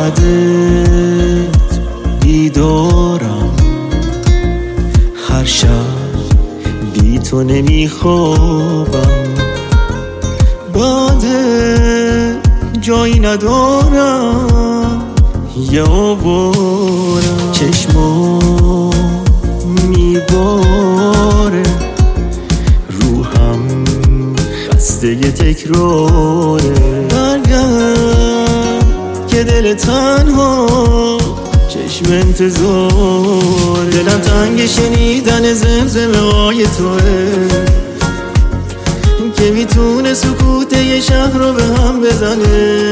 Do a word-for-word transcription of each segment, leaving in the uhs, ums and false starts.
یادت بیدارم، هر شب بی تو نمیخوابم. بعد جایی ندارم یه آوارم، چشما میباره روحم خسته ی تکراره. برگرد که دل تنها چشم انتظار، دلم تنگ شنیدن زمزمه های توه که میتونه سکوت یه شهر رو به هم بزنه.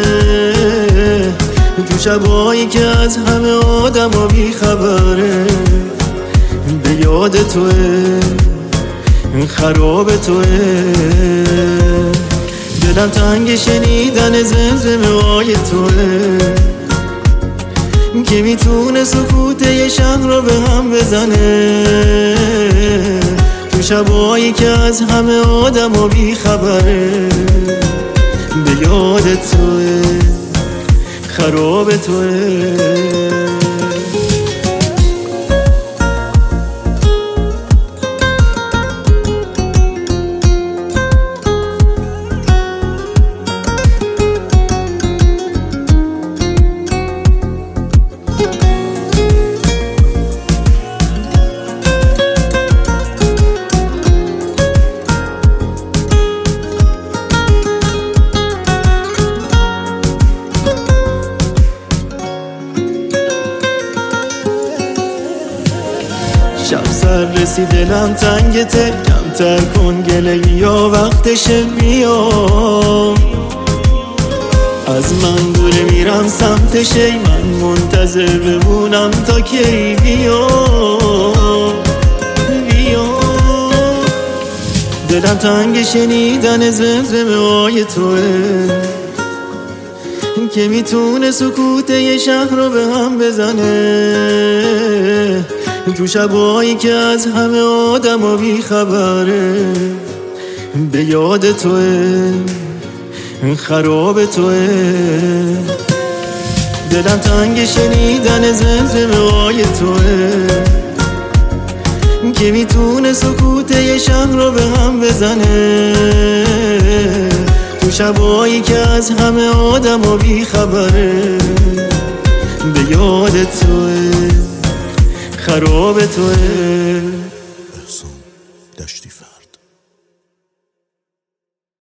تو شبایی که از همه آدم ها بی خبره، به یاد توه خراب توه. دلم تنگ شنیدن زمزمه های توه که میتونه سکوت یه شهر رو به هم بزنه. تو شبایی که از همه آدم ها بی خبره، به یاد توه خراب توه. شب سر رسی دلم تنگته، کمتر کن گله بیا وقتشه بیا. از من دوره میرم سمتشه، من منتظر بمونم تا کی بیا بیا. دلم تنگ شنیدن زمزمه های توه که میتونه سکوت یه شهر رو به هم بزنه. تو شبایی که از همه آدم ها بی خبره، به یاد توه خراب توه. دلم تنگ شنیدن زمزمه های توه که میتونه سکوت یه شهر رو به هم بزنه. تو شبایی که از همه آدم ها بی خبره، به یاد توه خراب توه.